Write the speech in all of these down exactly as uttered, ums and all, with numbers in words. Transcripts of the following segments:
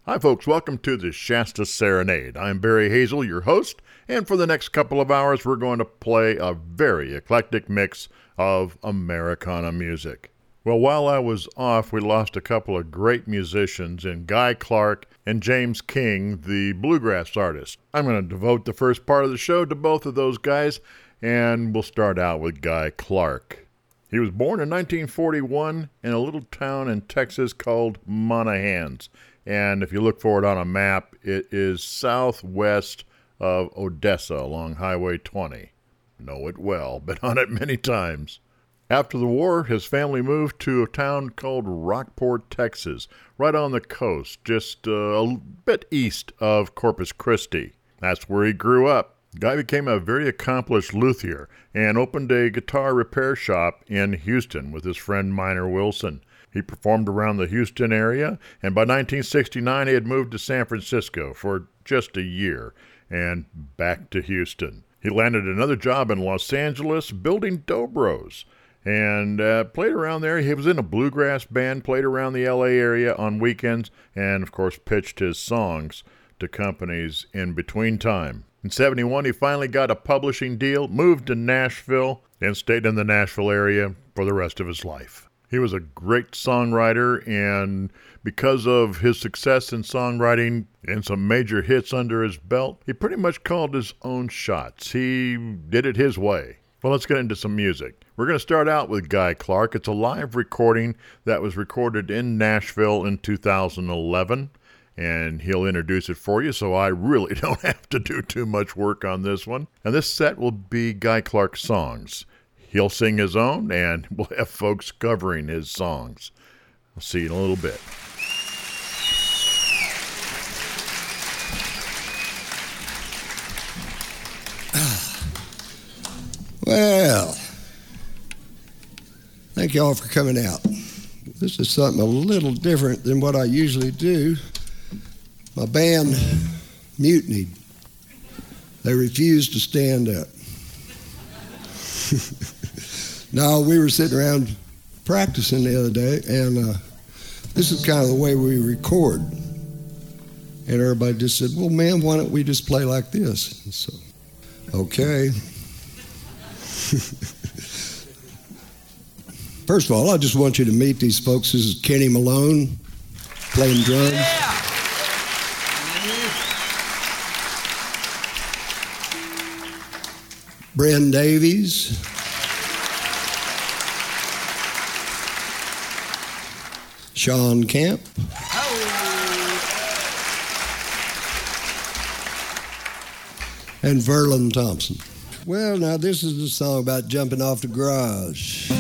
Hi folks, welcome to the Shasta Serenade. I'm Barry Hazel, your host, and for the next couple of hours we're going to play a very eclectic mix of Americana music. Well, while I was off, we lost a couple of great musicians in Guy Clark and James King, the bluegrass artist. I'm going to devote the first part of the show to both of those guys, and we'll start out with Guy Clark. He was born in nineteen forty-one in a little town in Texas called Monahans. And if you look for it on a map, it is southwest of Odessa along Highway twenty. Know it well, been on it many times. After the war, his family moved to a town called Rockport, Texas, right on the coast, just uh, a bit east of Corpus Christi. That's where he grew up. Guy became a very accomplished luthier and opened a guitar repair shop in Houston with his friend Minor Wilson. He performed around the Houston area, and by nineteen sixty-nine he had moved to San Francisco for just a year, and back to Houston. He landed another job in Los Angeles building dobros, and uh, played around there. He was in a bluegrass band, played around the L A area on weekends, and of course pitched his songs to companies in between time. In seventy-one he finally got a publishing deal, moved to Nashville, and stayed in the Nashville area for the rest of his life. He was a great songwriter, and because of his success in songwriting and some major hits under his belt, he pretty much called his own shots. He did it his way. Well, let's get into some music. We're going to start out with Guy Clark. It's a live recording that was recorded in Nashville in two thousand eleven, and he'll introduce it for you, so I really don't have to do too much work on this one. And this set will be Guy Clark songs. He'll sing his own, and we'll have folks covering his songs. I'll see you in a little bit. Well, thank you all for coming out. This is something a little different than what I usually do. My band mutinied. They refused to stand up. No, we were sitting around practicing the other day, and uh, this is kind of the way we record. And everybody just said, well, man, why don't we just play like this? And so, okay. First of all, I just want you to meet these folks. This is Kenny Malone, playing drums. Yeah. Bren Davies. Sean Camp. Oh. And Verlin Thompson. Well, now this is a song about jumping off the garage.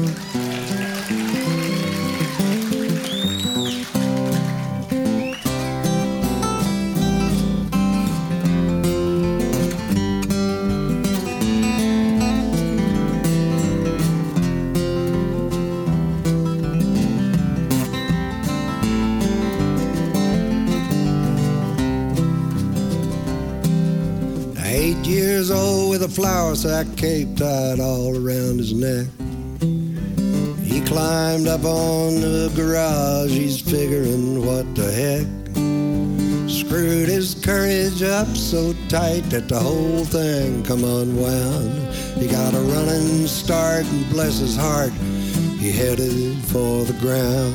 Flour sack cape tied all around his neck. He climbed up on the garage, he's figuring what the heck. Screwed his courage up so tight that the whole thing come unwound. He got a running start and bless his heart, he headed for the ground.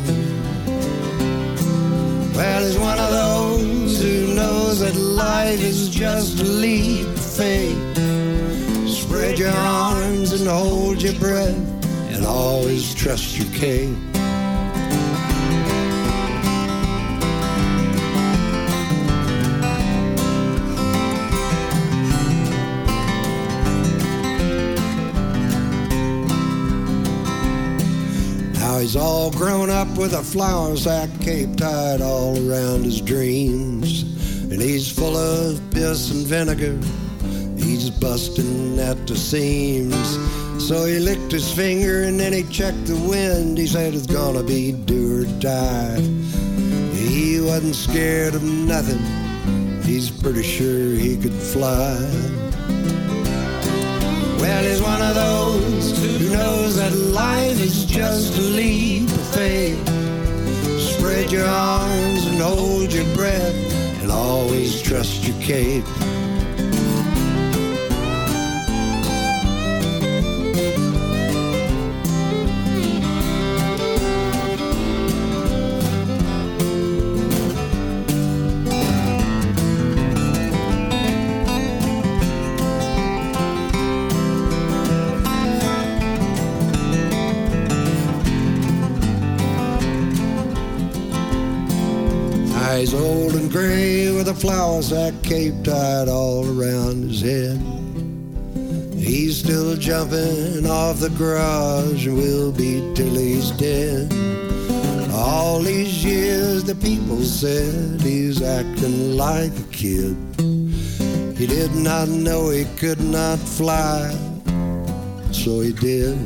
Well, he's one of those who knows that life is just a leap of faith. Spread your arms and hold your breath and always trust your cape. Now he's all grown up with a flour sack cape tied all around his dreams. And he's full of piss and vinegar. He's busting at the seams. So he licked his finger and then he checked the wind. He said it's gonna be do or die. He wasn't scared of nothing. He's pretty sure he could fly. Well, he's one of those who knows that life is just a leap of faith. Spread your arms and hold your breath, and always trust your cape. He's old and gray with a flour sack cape tied all around his head. He's still jumping off the garage and will be till he's dead. All these years the people said he's acting like a kid. He did not know he could not fly, so he did.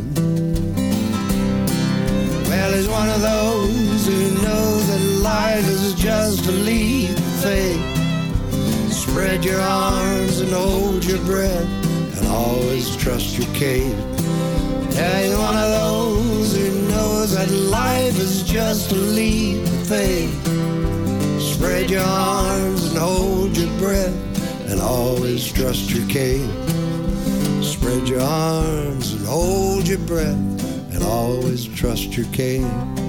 Well, he's one of those who knows that life is just a leap of faith. Spread your arms and hold your breath, and always trust your cape. Yeah, he's one of those who knows that life is just a leap of faith. Spread your arms and hold your breath, and always trust your cape. Spread your arms and hold your breath, and always trust your cape.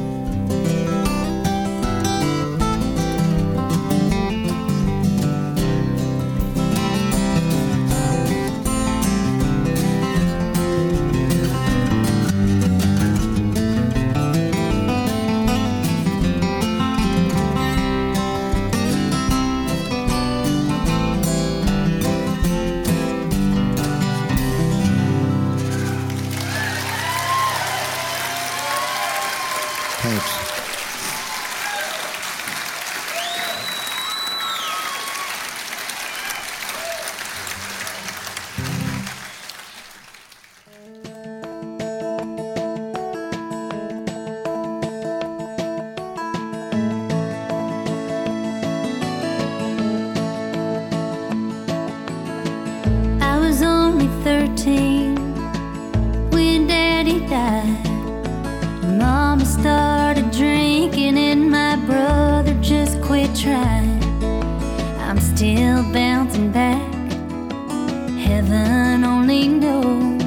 thirteen when Daddy died. Mama started drinking and my brother just quit trying. I'm still bouncing back, heaven only knows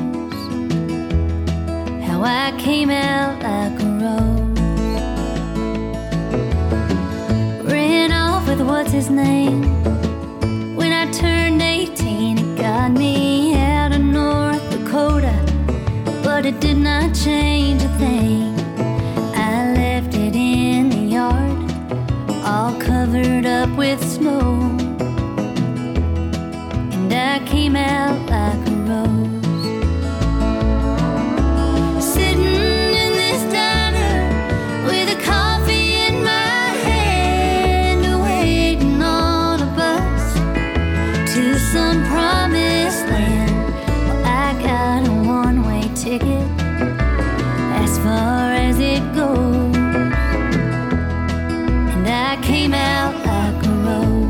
how I came out like a rose. Ran off with what's his name when I turned eighteen. It got me out of North Dakota, but it did not change a thing. I left it in the yard, all covered up with snow, and I came out like a rose. Sitting in this diner with a coffee in my hand, waiting on a bus to some promised land. Well, I got a one-way ticket as far as it goes, and I came out like a rose.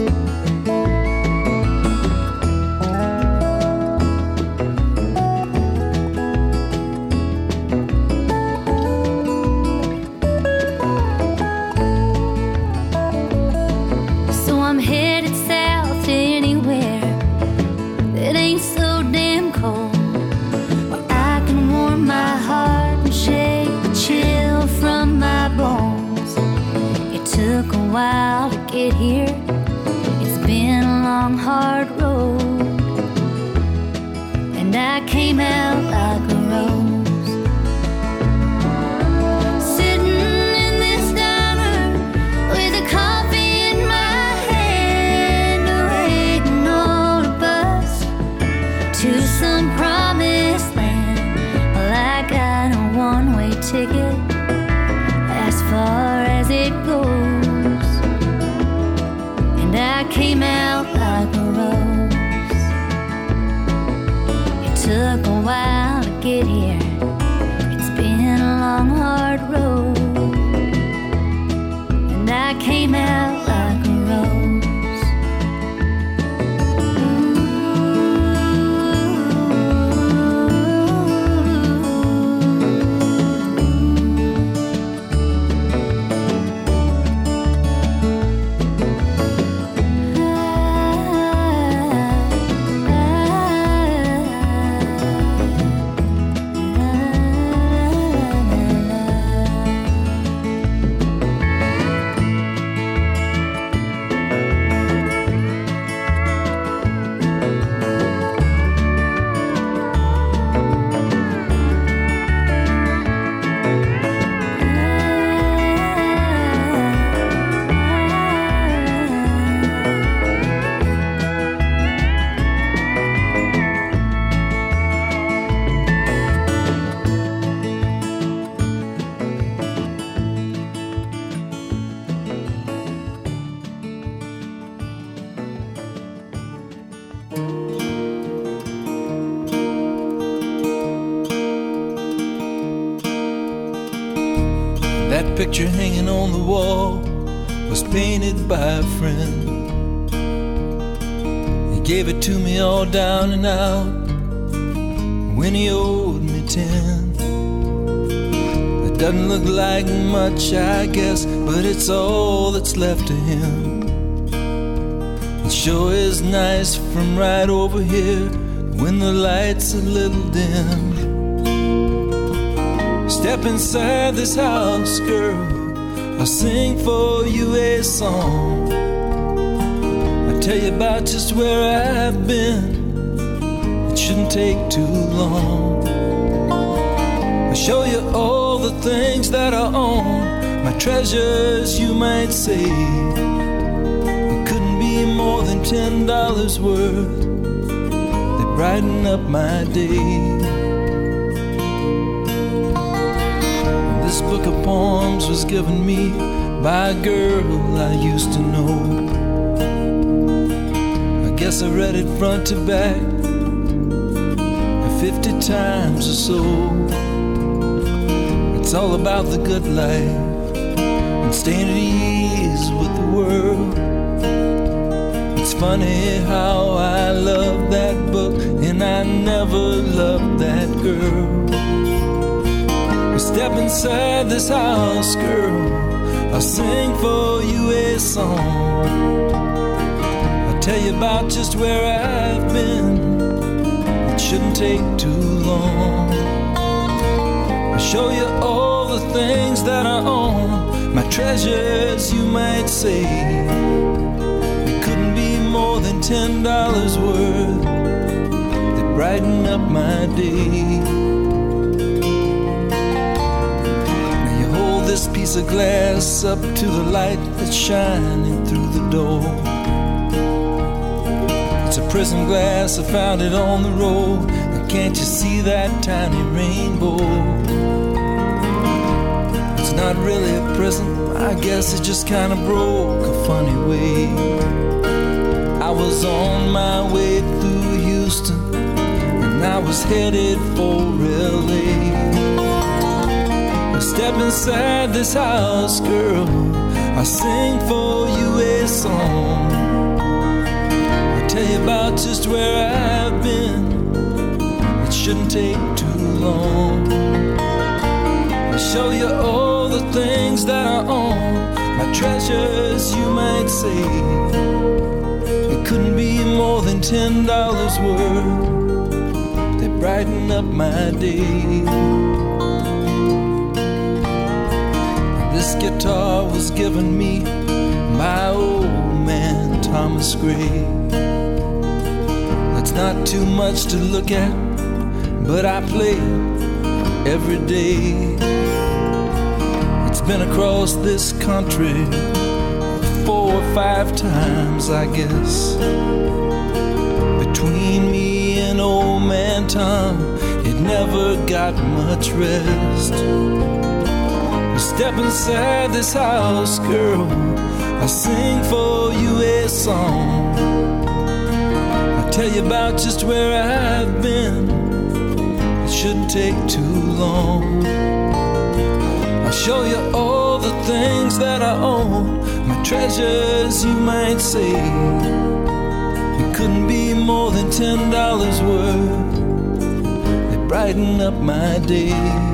So I'm headed south to anywhere that ain't so damn cold, where I can warm my heart and shake the chill from my bones. It took a while to get here, it's been a long hard road, and I came out like a rose. Sitting in this diner with a coffee in my hand, waiting on a bus to some promised land. Well, I got a one-way ticket as far as it goes, and I came out like a rose. It took a while to picture hanging on the wall was painted by a friend. He gave it to me all down and out when he owed me ten. It doesn't look like much, I guess, but it's all that's left to him. It sure is nice from right over here when the light's a little dim. Step inside this house, girl, I'll sing for you a song. I'll tell you about just where I've been. It shouldn't take too long. I'll show you all the things that I own, my treasures you might say. It couldn't be more than ten dollars worth. They brighten up my day. This book of poems was given me by a girl I used to know. I guess I read it front to back fifty times or so. It's all about the good life and staying at ease with the world. It's funny how I love that book and I never loved that girl. Step inside this house, girl, I'll sing for you a song. I'll tell you about just where I've been. It shouldn't take too long. I'll show you all the things that I own, my treasures you might say. It couldn't be more than ten dollars worth. They brighten up my day. This piece of glass up to the light that's shining through the door. It's a prism glass, I found it on the road. And can't you see that tiny rainbow? It's not really a prism, I guess it just kind of broke a funny way. I was on my way through Houston and I was headed for L A. Step inside this house, girl, I'll sing for you a song. I'll tell you about just where I've been. It shouldn't take too long. I'll show you all the things that I own, my treasures you might say. It couldn't be more than ten dollars worth. They brighten up my day. This guitar was given me by old man Thomas Gray. That's not too much to look at, but I play it every day. It's been across this country four or five times, I guess. Between me and old man Tom, it never got much rest. Step inside this house, girl, I'll sing for you a song. I'll tell you about just where I've been. It shouldn't take too long. I'll show you all the things that I own, my treasures you might say. It couldn't be more than ten dollars worth. They brighten up my day.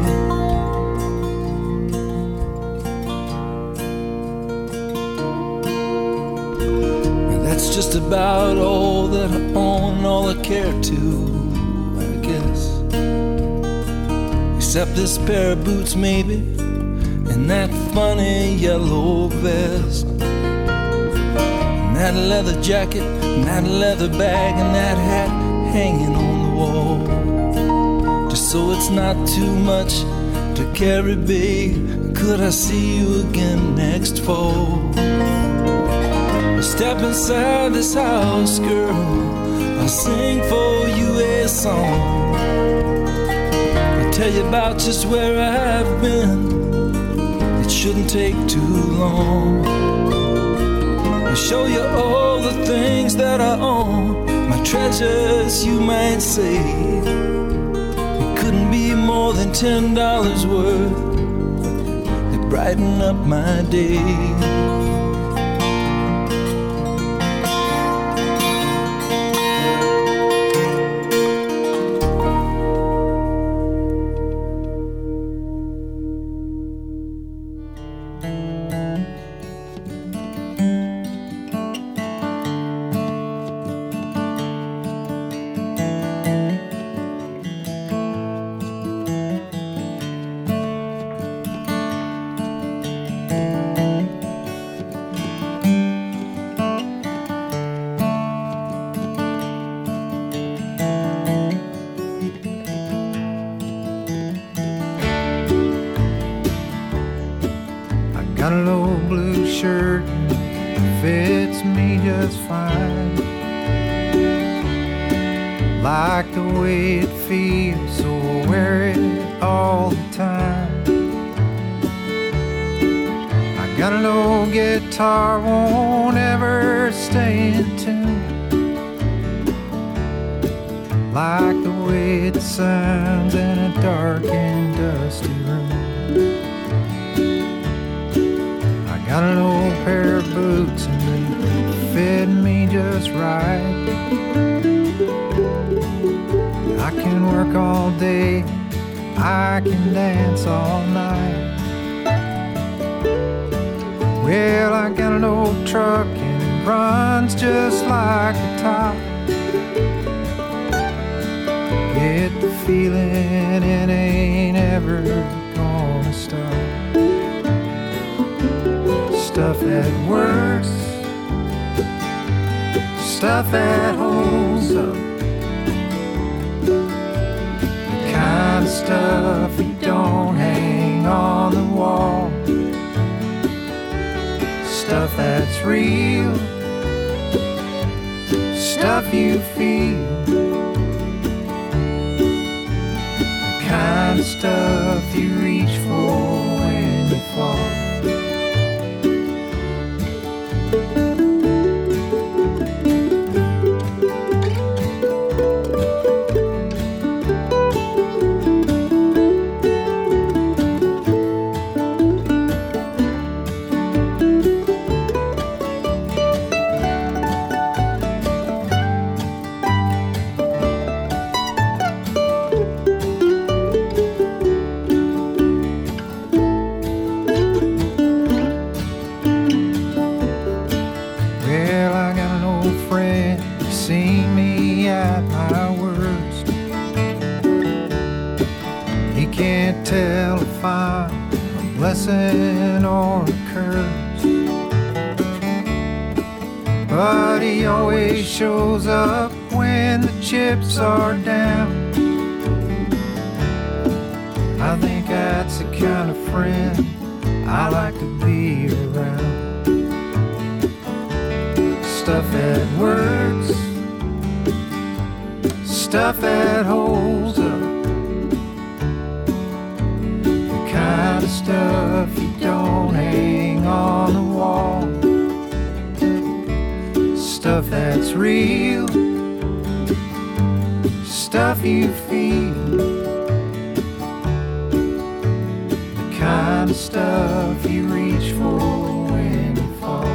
That's just about all that I own, all I care to, I guess. Except this pair of boots maybe, and that funny yellow vest, and that leather jacket, and that leather bag, and that hat hanging on the wall. Just so it's not too much to carry, babe, could I see you again next fall? Step inside this house, girl, I'll sing for you a song. I'll tell you about just where I've been. It shouldn't take too long. I'll show you all the things that I own, my treasures you might say. It couldn't be more than ten dollars worth. They brighten up my day. Got a low blue shirt, fits me just fine. Like the way it feels, so I wear it all the time. I got a low guitar, won't ever stay in tune. Like the way it sounds in a dark and dusty room. Got an old pair of boots and they fit me just right. I can work all day, I can dance all night. Well, I got an old truck and it runs just like a top. Get the feeling it ain't ever gonna stop. Stuff that works, stuff that holds up, the kind of stuff you don't hang on the wall. Stuff that's real, stuff you feel, the kind of stuff you reach for when you fall. Tell if I'm a blessing or a curse, but he always shows up when the chips are down. I think that's the kind of friend I like to be around. Stuff that works, stuff that holds up, kind of stuff you don't hang on the wall. Stuff that's real, stuff you feel, the kind of stuff you reach for when you fall.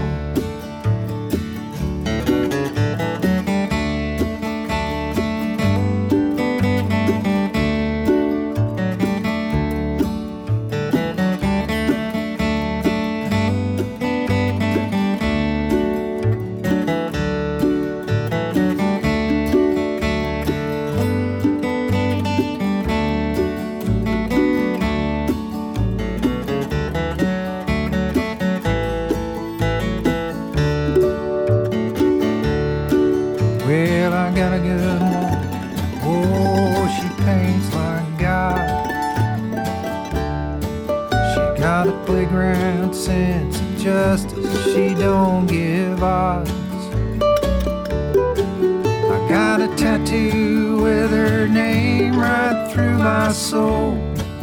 Well, I got a good woman, oh, she paints like God. She got a playground sense of justice, she don't give odds. I got a tattoo with her name right through my soul.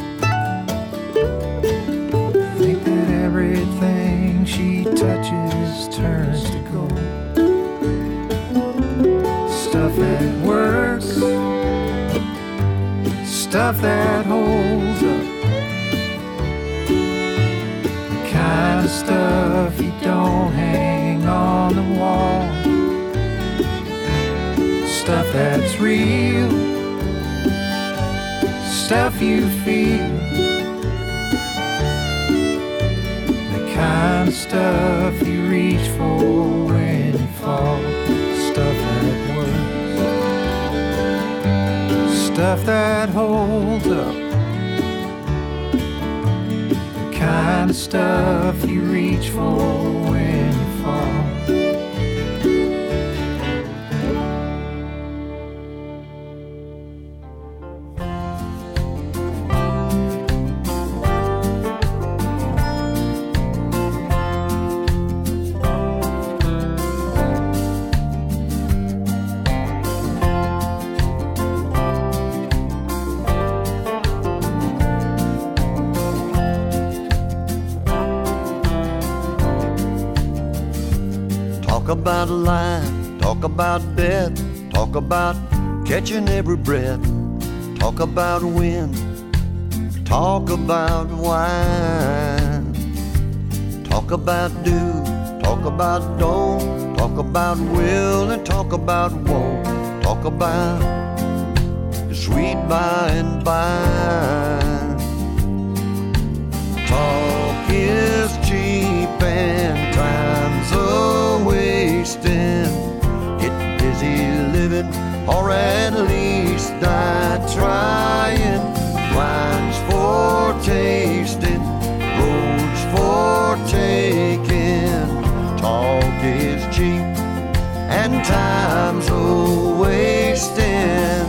Think that everything she touches turns to gold. Stuff that works, stuff that holds up, stuff that's real, stuff you feel, the kind of stuff you reach for when you fall, stuff that works, stuff that holds up, the kind of stuff you reach for when you fall. Talk about life, talk about death, talk about catching every breath, talk about wind, talk about wine, talk about do, talk about don't, talk about will and talk about won't, talk about the sweet by and by. Talk is cheap and time's a wasting. Get busy living, or at least die trying. Wines for tasting, roads for taking. Talk is cheap and time's a wasting.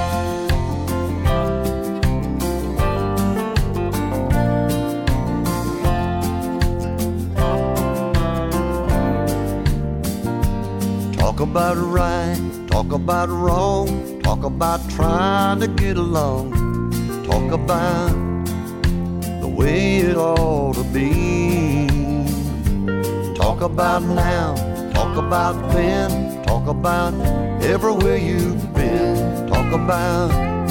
Talk about right, talk about wrong, talk about trying to get along, talk about the way it ought to be. Talk about now, talk about then, talk about everywhere you've been, talk about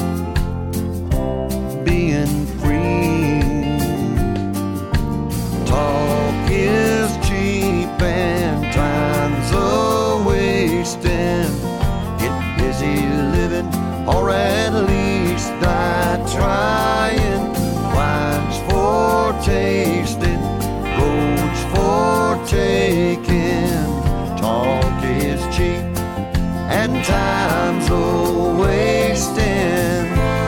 being free. Talk is cheap and time's a wasting. Get busy living, or at least die trying. Wines for tasting, roads for taking. Talk is cheap and time's a wasting.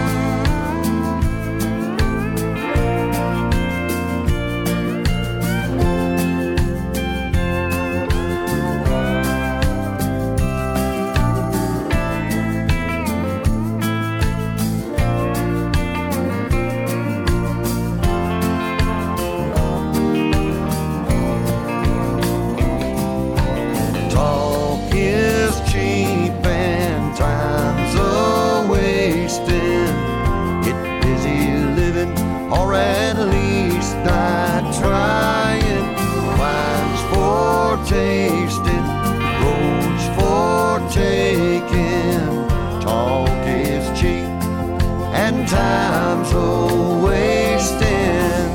Or at least die trying. Wines for tasting, roads for taking. Talk is cheap and time's a wasting.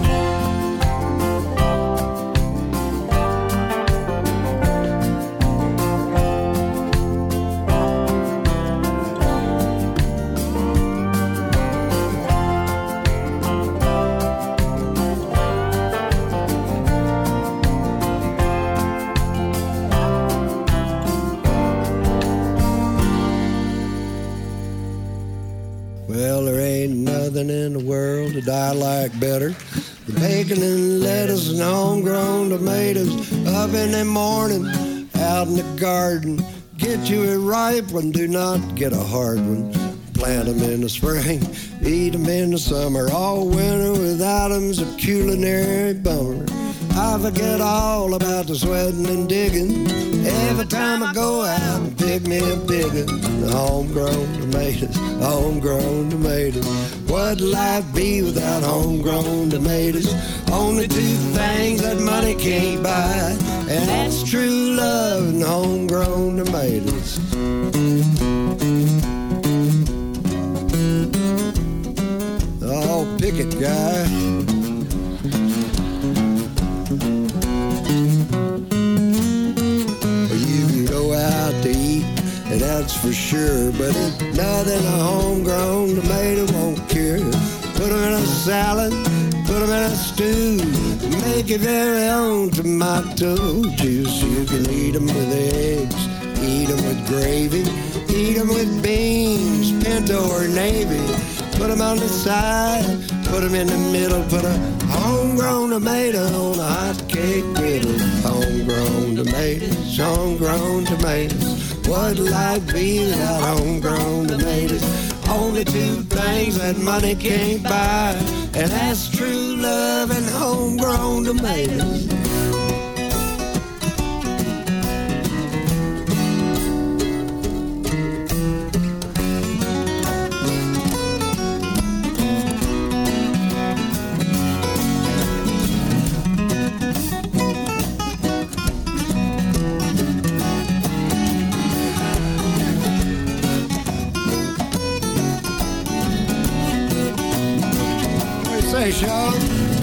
Well, there ain't nothing in the world that I like better than bacon and lettuce and homegrown tomatoes. Up in the morning, out in the garden. Get you a ripe one, do not get a hard one. Plant them in the spring, eat them in the summer. All winter without them's a culinary bummer. I forget all about the sweating and digging every time I go out and pick me a big one. Homegrown tomatoes, homegrown tomatoes. What'd life be without homegrown tomatoes? Only two things that money can't buy, and that's true love and homegrown tomatoes. Oh, pick it, guy. that's for sure. But it's nothing a homegrown tomato won't cure. Put them in a salad, put them in a stew. Make your very own tomato juice. You can eat them with eggs, eat them with gravy, eat them with beans, pinto or navy. Put them on the side, put them in the middle. Put a homegrown tomato on a hot cake griddle. Homegrown tomatoes, homegrown tomatoes. What'd life be without homegrown tomatoes? Only two things that money can't buy, and that's true love and homegrown tomatoes. Say, Sean.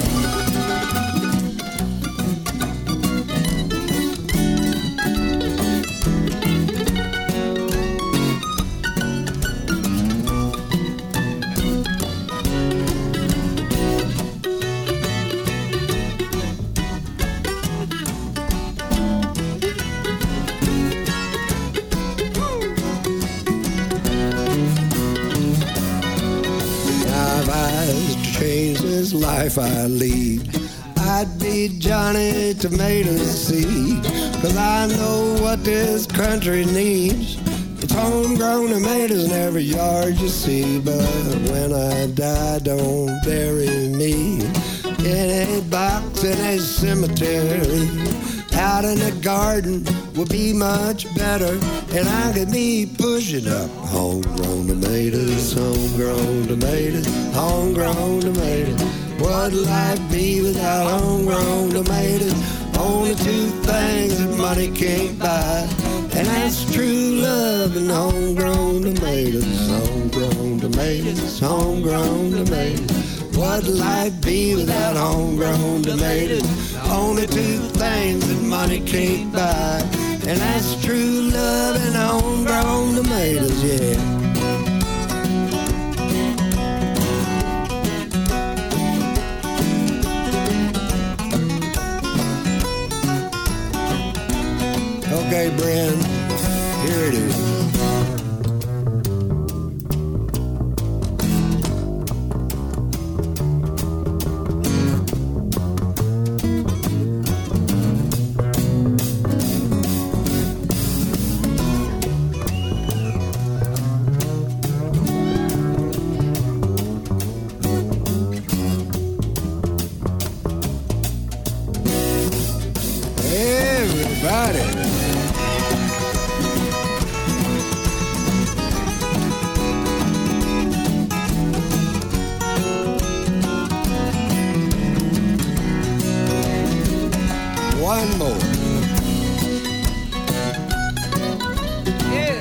Life I lead, I'd be Johnny Tomato Seed, 'cause I know what this country needs. It's homegrown tomatoes in every yard you see. But when I die, don't bury me in a box in a cemetery. Out in the garden would be much better, and I could be pushing up homegrown tomatoes, homegrown tomatoes, homegrown tomatoes. What'd life be without homegrown tomatoes? Only two things that money can't buy, and that's true love and homegrown tomatoes, homegrown tomatoes, homegrown tomatoes. What'd life be without homegrown tomatoes? Only two things that money can't buy, and that's true love and homegrown tomatoes, yeah. Okay, Brand, here it is. Everybody. One more. Yeah.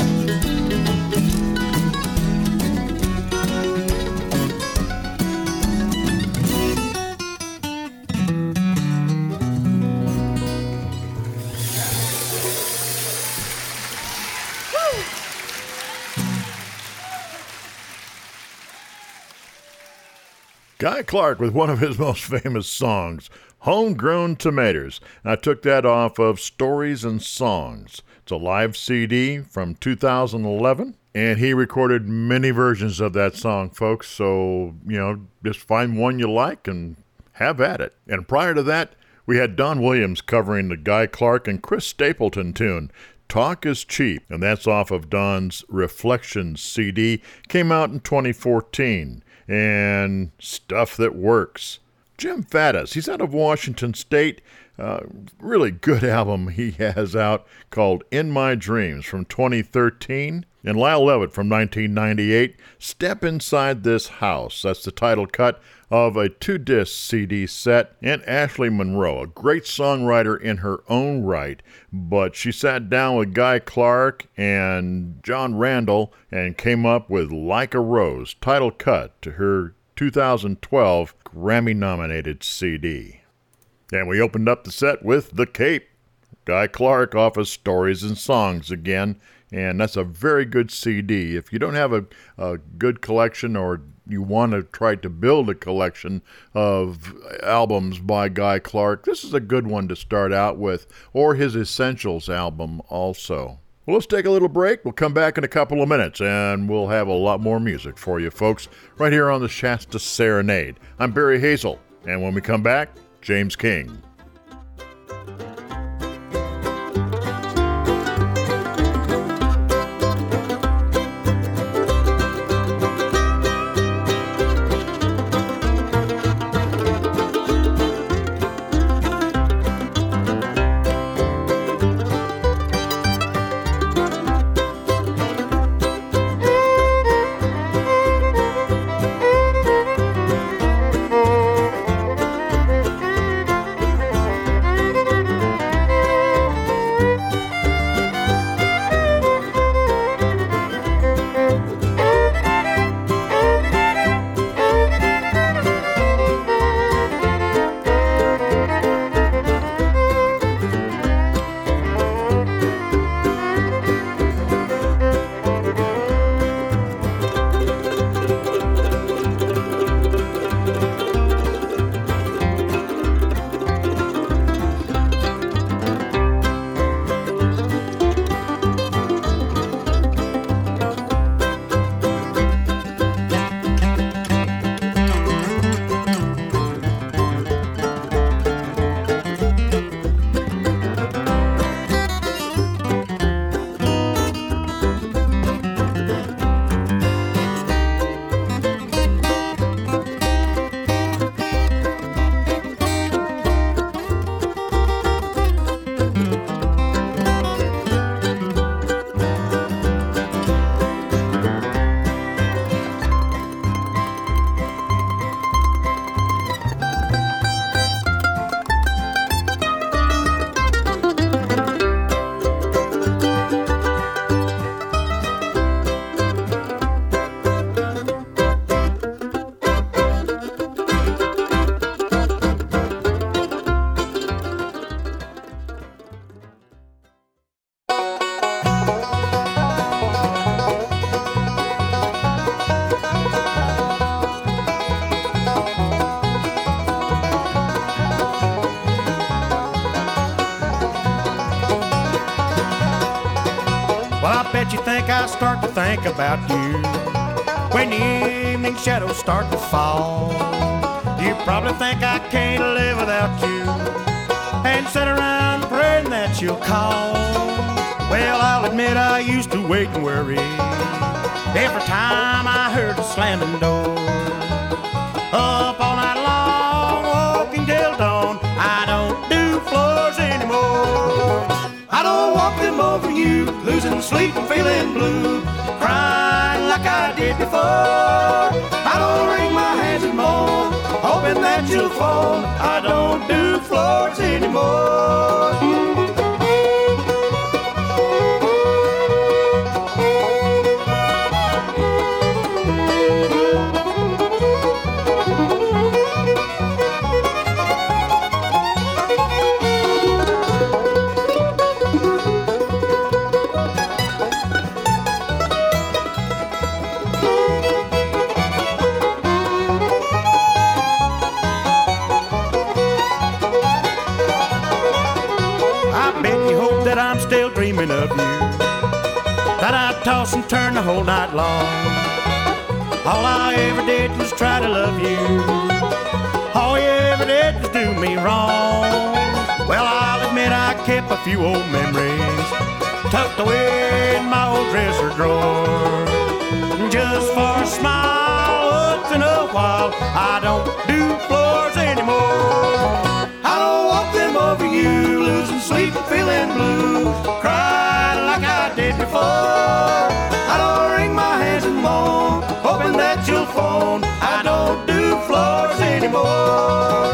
Guy Clark with one of his most famous songs, Homegrown Tomatoes. I took that off of Stories and Songs. It's a live C D from two thousand eleven, and he recorded many versions of that song, folks. So, you know, just find one you like and have at it. And prior to that, we had Don Williams covering the Guy Clark and Chris Stapleton tune, Talk is Cheap, and that's off of Don's Reflections C D. Came out in twenty fourteen. And Stuff That Works. Jim Faddis, he's out of Washington State. Uh, really good album he has out called In My Dreams from twenty thirteen. And Lyle Lovett from nineteen ninety-eight, Step Inside This House. That's the title cut of a two-disc C D set. And Ashley Monroe, a great songwriter in her own right, but she sat down with Guy Clark and John Randall and came up with Like a Rose, title cut to her two thousand twelve Grammy-nominated C D. And we opened up the set with The Cape. Guy Clark off of Stories and Songs again, and that's a very good C D. If you don't have a, a good collection, or you want to try to build a collection of albums by Guy Clark, this is a good one to start out with, or his Essentials album also. Well, let's take a little break. We'll come back in a couple of minutes, and we'll have a lot more music for you folks right here on the Shasta Serenade. I'm Barry Hazel, and when we come back, James King. You think I start to think about you when the evening shadows start to fall. You probably think I can't live without you and sit around praying that you'll call. Well, I'll admit I used to wait and worry every time I heard a slamming door. Up all night long, walking till dawn. I don't do floors anymore. I don't walk them over you, losing sleep and feeling blue, crying like I did before. I don't wring my hands and moan, hoping that you'll fall. I don't do floors anymore. Dreaming of you, that I'd toss and turn the whole night long. All I ever did was try to love you. All you ever did was do me wrong. Well, I'll admit I kept a few old memories tucked away in my old dresser drawer, just for a smile once in a while. I don't do floors anymore. I don't walk them over you, losing sleep and feeling blue, crying like I did before. I don't wring my hands and moan, hoping that you'll phone. I don't do floors anymore.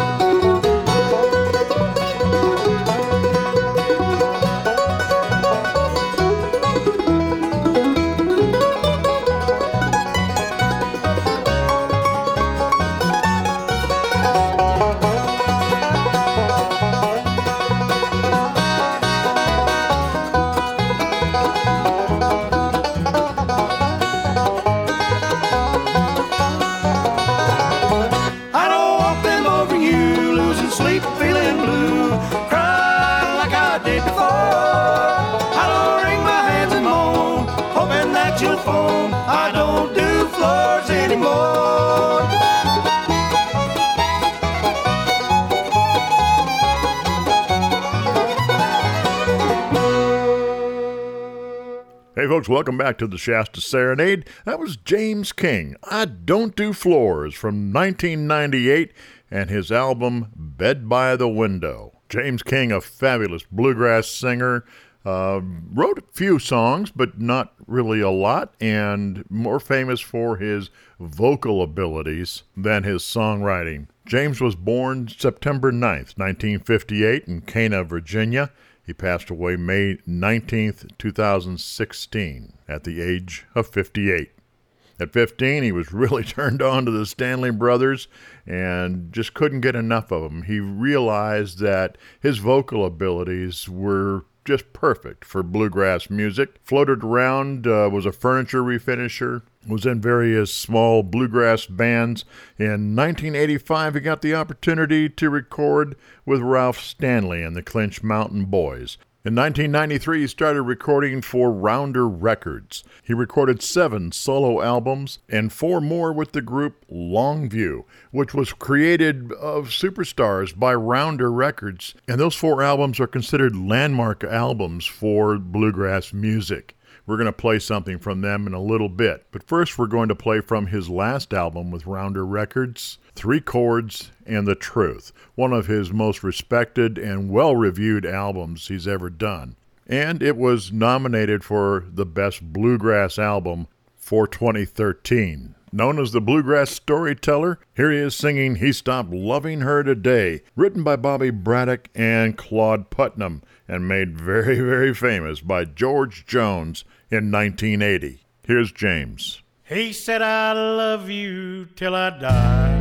Hey folks, welcome back to the Shasta Serenade. That was James King, I Don't Do Floors, from nineteen ninety-eight, and his album Bed by the Window. James King, a fabulous bluegrass singer, uh, wrote a few songs, but not really a lot, and more famous for his vocal abilities than his songwriting. James was born September ninth, nineteen fifty-eight, in Cana, Virginia. He passed away May nineteenth, two thousand sixteen, at the age of fifty-eight. At fifteen, he was really turned on to the Stanley Brothers and just couldn't get enough of them. He realized that his vocal abilities were just perfect for bluegrass music. Floated around, uh, was a furniture refinisher, was in various small bluegrass bands. In nineteen eighty-five, he got the opportunity to record with Ralph Stanley and the Clinch Mountain Boys. In nineteen ninety-three, he started recording for Rounder Records. He recorded seven solo albums and four more with the group Longview, which was created of superstars by Rounder Records, and those four albums are considered landmark albums for bluegrass music. We're going to play something from them in a little bit, but first we're going to play from his last album with Rounder Records, Three Chords and the Truth, one of his most respected and well-reviewed albums he's ever done. And it was nominated for the Best Bluegrass Album for twenty thirteen. Known as the Bluegrass Storyteller, here he is singing He Stopped Loving Her Today, written by Bobby Braddock and Claude Putnam, and made very, very famous by George Jones in nineteen eighty. Here's James. He said, I love you till I die.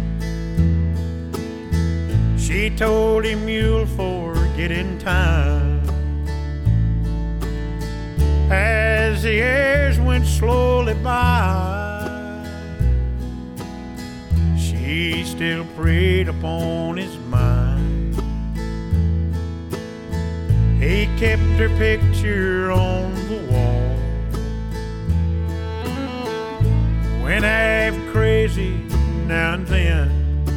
She told him you'll forget in time. As the years went slowly by, she still preyed upon his mind. He kept her picture on the wall. Went half crazy now and then.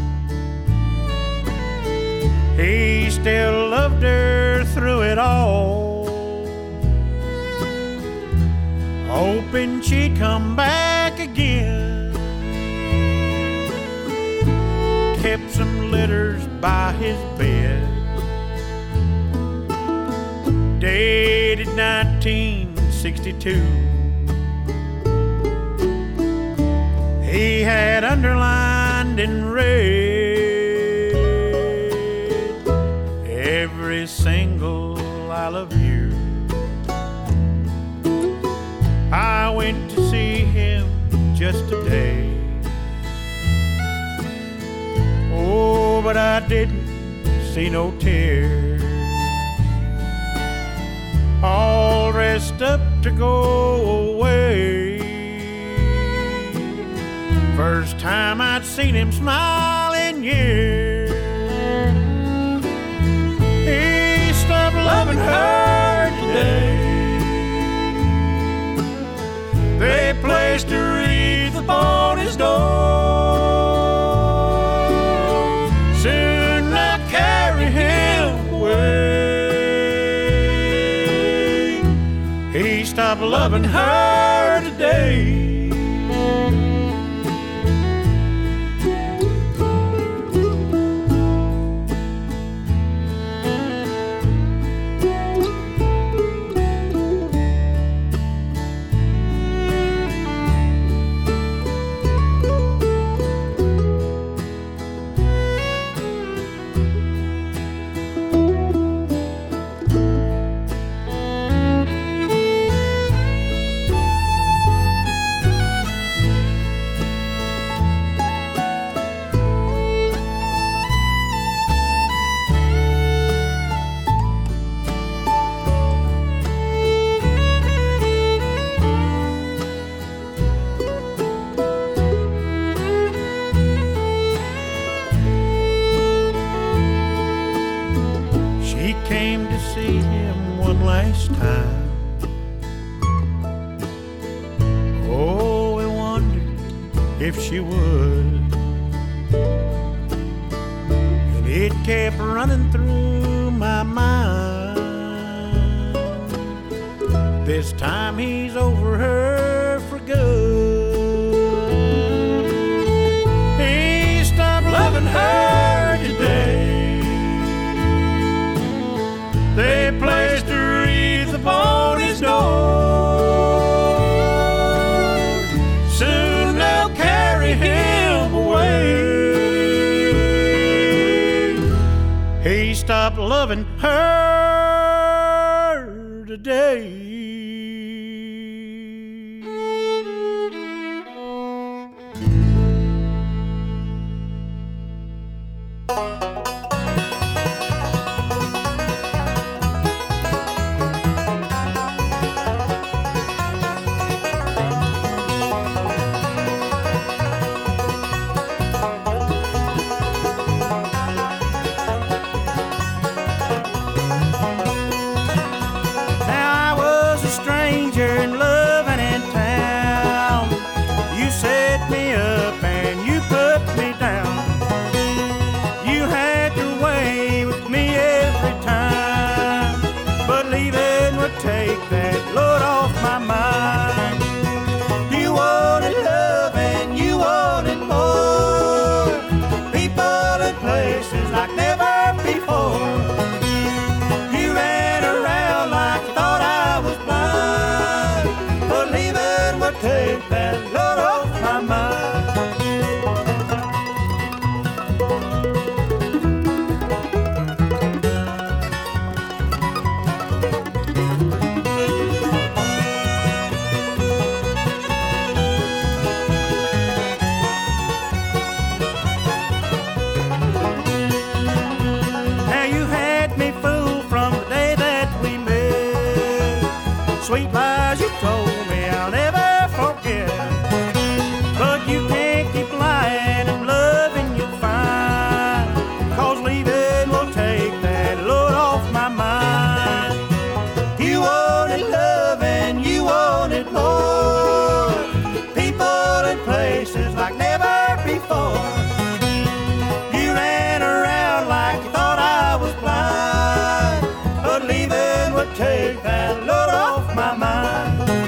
He still loved her through it all, hoping she'd come back again. Kept some letters by his bed, dated nineteen sixty-two. He had underlined in red every single I love you. I went to see him just today. Oh, but I didn't see no tears. All dressed up to go away. First time I'd seen him smile in years. He stopped loving her today. They placed a wreath upon his door. Soon they'll carry him away. He stopped loving her today. If she would, and it kept running through my mind. this time he's over her for good. He stopped loving her today. They placed a wreath upon his door. Soon they'll carry him away. He stopped loving her today. Take that load off my mind. Now you had me fooled from the day that we met. Sweet lies you told me I'll never forget. But you can't keep lying and loving you'll find. Cause leaving will take that load off my mind. You wanted love and you wanted more. People and places like never before. You ran around like you thought I was blind. But leaving would take that load off my mind.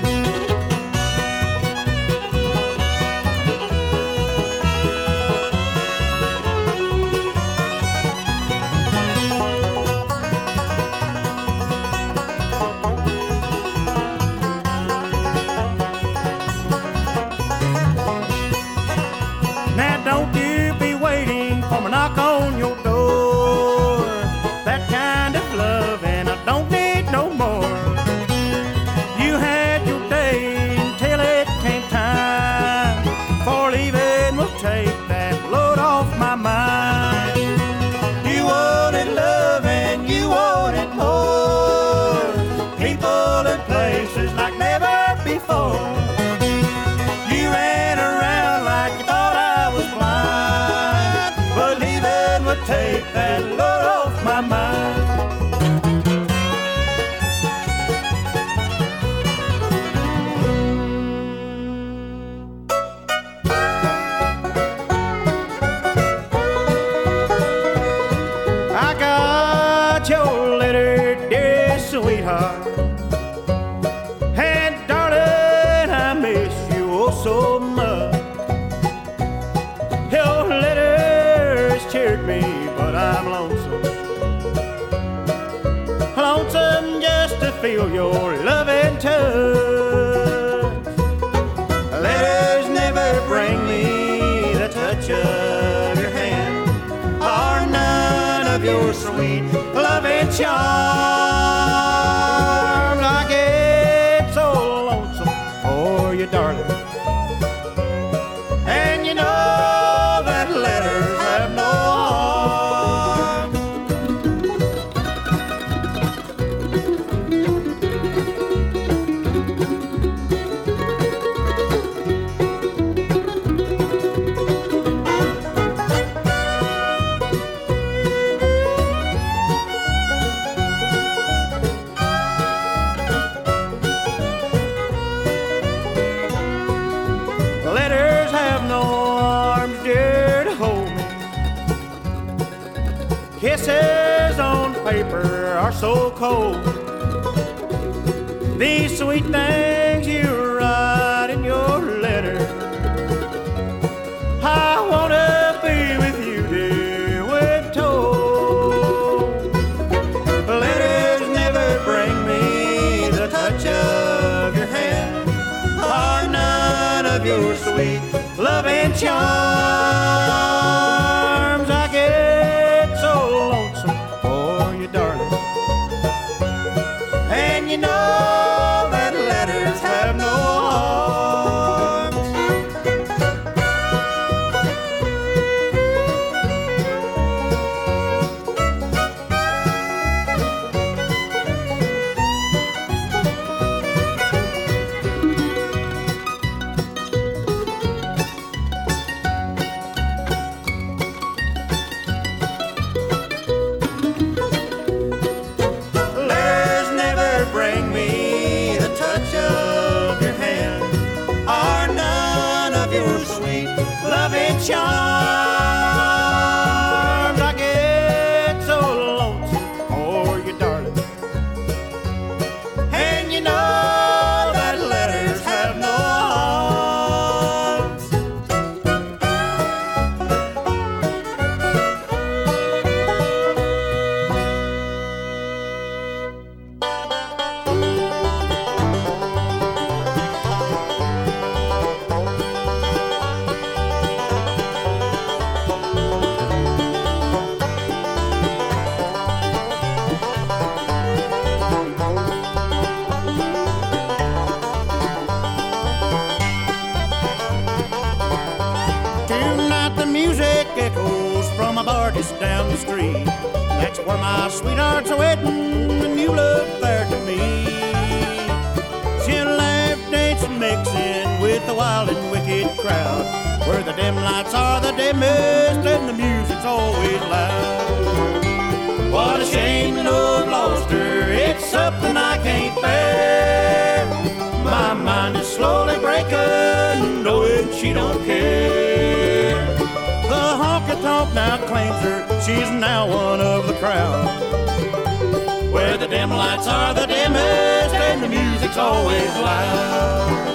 Don't you be waiting for me knock on your door. That kind of loving I don't need no more. You had your day until it came time for leaving will take that load off my mind. You wanted love and you wanted more. People and places like never before. You ran around like you thought I was blind, but leaving would take that load off my mind. I got your letter, dear sweetheart, and darling, I miss you oh so much. Your letters cheered me, but I'm lonesome. Lonesome just to feel your loving touch. Letters never bring me the touch of your hand, or none of your sweet loving charms. I get so lonesome for you, darling. And you know that letters have no harm. Letters have no arms, dear, to hold me. Kisses on paper are so cold. these sweet things you write in your letter. I wanna be with you, dear, when told. Letters never bring me the touch of your hand, or none of your sweet loving charms. I get so lonesome for you, darling, and you know that letters have no arms. Letters never bring me the touch of your hand, or none of your sweet loving charms. I get so lonesome for you, darling, and you know that letters have no arms. Tonight the music echoes from a bar just down the street. That's where my sweetheart's waiting, and you look there to me. She'll laugh, dancing, mixing with the wild and wicked crowd, where the dim lights are the dimmest and the music's always loud. What a shame that I've lost her, it's something I can't bear. My mind is slowly breaking, knowing she don't care. The honky-tonk now claims her, she's now one of the crowd, where the dim lights are the dimmest and the music's always loud.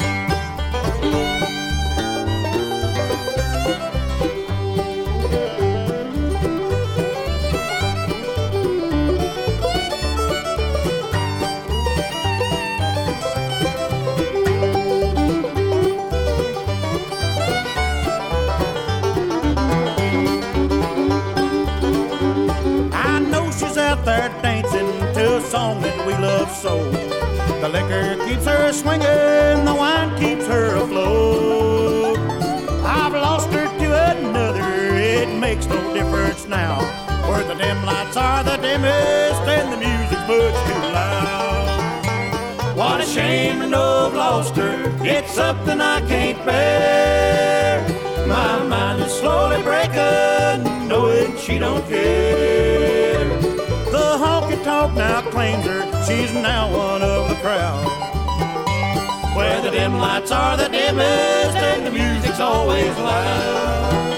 I know she's out there dancing to a song that we love so. The liquor keeps her swinging, the wine keeps her afloat. I've lost her to another, it makes no difference now, where the dim lights are the dimmest and the music's much too loud. What a shame to know I've lost her, it's something I can't bear. My mind is slowly breaking, knowing she don't care. The honky-tonk now claims her, she's now one of the crowd, where the dim lights are the dimmest and the music's always loud.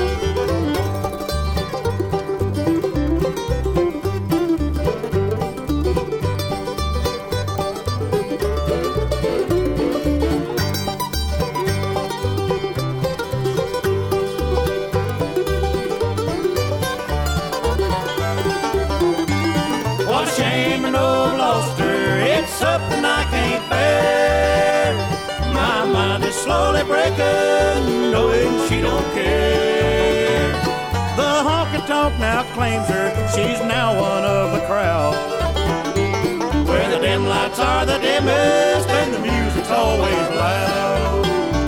What a shame and I've lost her, it's something I can't bear. My mind is slowly breaking, knowing she don't care. The honky-tonk now claims her, she's now one of the crowd, where the dim lights are the dimmest and the music's always loud.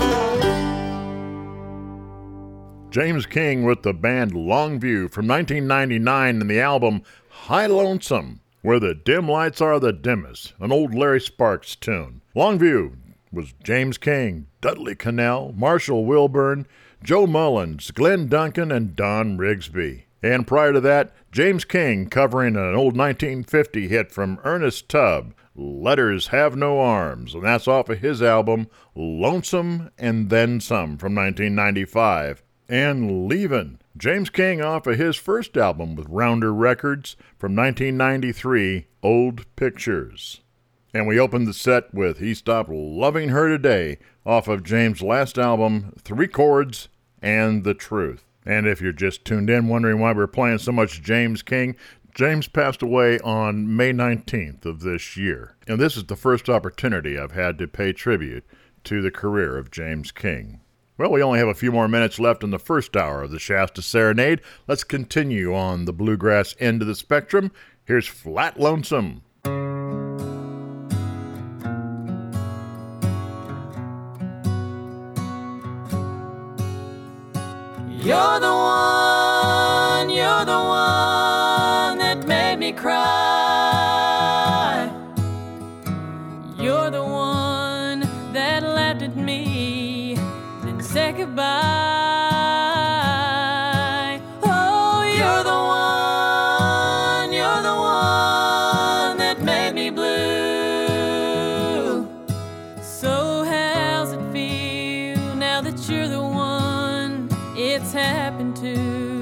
James King with the band Longview from nineteen ninety-nine and the album High Lonesome, where the dim lights are the dimmest, an old Larry Sparks tune. Longview was James King, Dudley Connell, Marshall Wilburn, Joe Mullins, Glenn Duncan, and Don Rigsby. And prior to that, James King covering an old nineteen fifty hit from Ernest Tubb, Letters Have No Arms, and that's off of his album Lonesome and Then Some from nineteen ninety-five. And Leavin', James King off of his first album with Rounder Records from nineteen ninety-three, Old Pictures. And we opened the set with He Stopped Loving Her Today off of James' last album, Three Chords and the Truth. And if you're just tuned in wondering why we're playing so much James King, James passed away on May nineteenth of this year. And this is the first opportunity I've had to pay tribute to the career of James King. Well, we only have a few more minutes left in the first hour of the Shasta Serenade. Let's continue on the bluegrass end of the spectrum. Here's Flat Lonesome. You're the one, you're the one that made me cry. You're the one that laughed at me, then said goodbye. Oh, you're the one, you're the one that made me blue. So how's it feel now that you're the one it's happened to?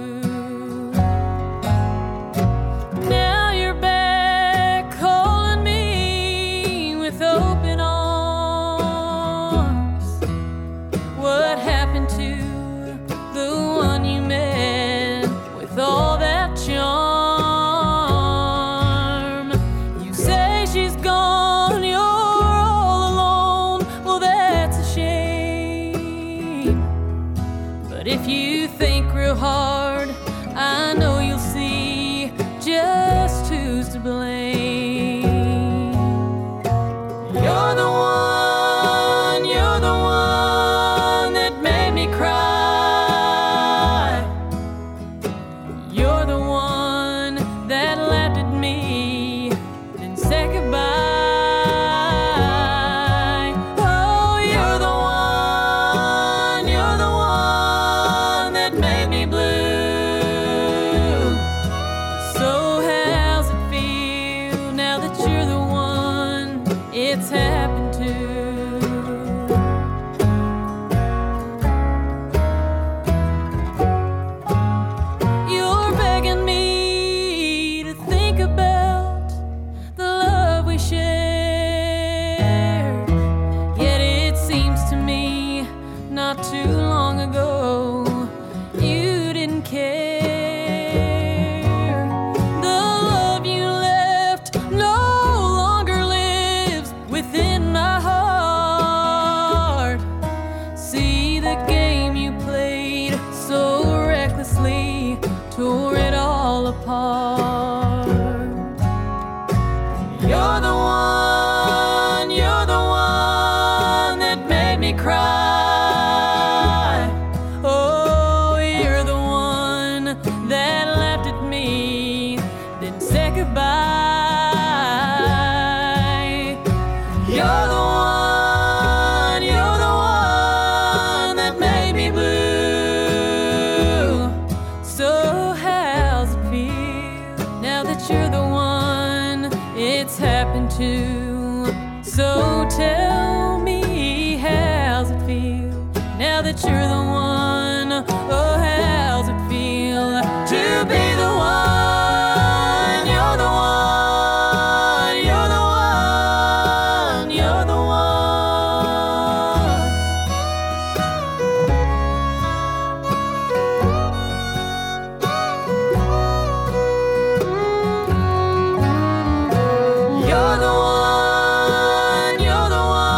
Now you're back calling me with open arms. What happened to the one you met with all that charm? You say she's gone, you're all alone. Well, that's a shame. But if you think real hard, I know you'll see just who's to blame. You're the one, you're the one that made me cry. You're the one that laughed at me, then said goodbye. Oh, you're the one, you're the one that made me blue. So how's it feel now that you're the one it's happened to? You're begging me to think about the love we shared. Yet it seems to me not too long ago you didn't care. The love you left no longer lives within my heart. See, the game you played so recklessly tore it all apart. You're the one, you're the one that made me cry. Oh, you're the one that laughed at me, then said goodbye. You're the one, you're the one that made me blue. So how's it feel now that you're the one it's happened to? So tell me, how's it feel now that you're the one? Oh, how's it feel to be the one? You're the one, you're the one, you're the one. You're the one, you're the one.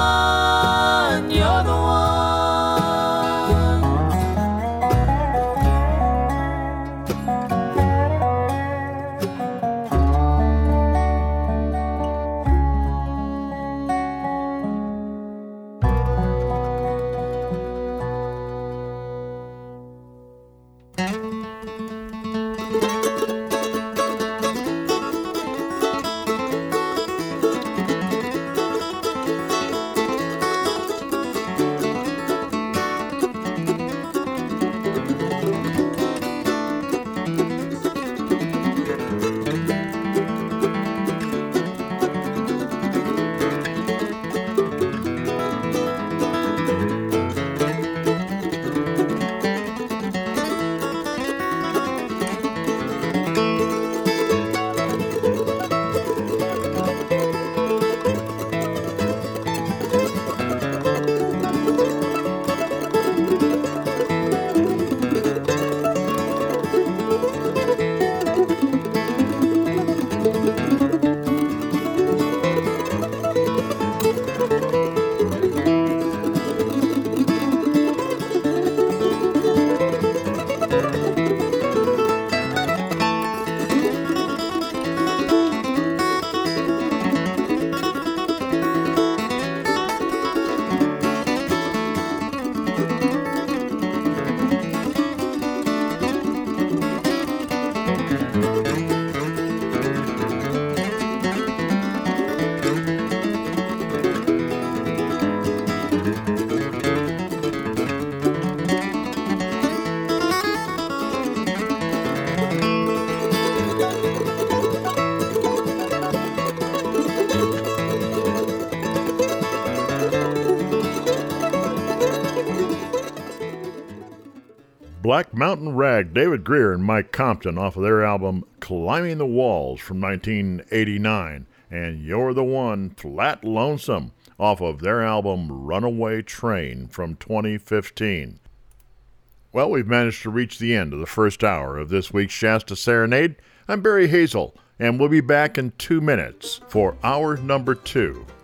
Black Mountain Rag, David Greer and Mike Compton off of their album Climbing the Walls from nineteen eighty-nine, and You're the One, Flat Lonesome off of their album Runaway Train from twenty fifteen. Well, we've managed to reach the end of the first hour of this week's Shasta Serenade. I'm Barry Hazel, and we'll be back in two minutes for hour number two.